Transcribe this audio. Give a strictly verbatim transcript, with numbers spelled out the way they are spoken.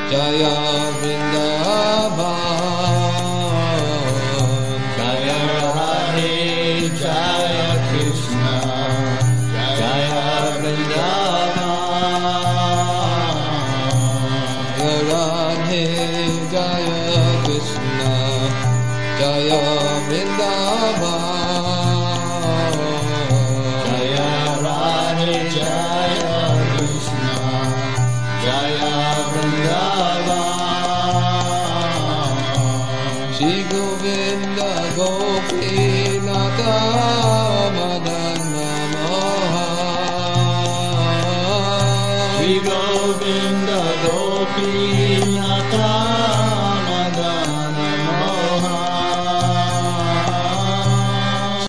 Jaya Vrindavan, Jaya Radhe, Jaya Krishna, Jaya Vrindavan, Jaya Radhe, Jaya Krishna, Jaya Vrindavan, Jaya Radhe, Jaya Krishna, Jaya Vrindavan, Shri Govinda Gopinata Madana Mohan, Shri Govinda Gopinata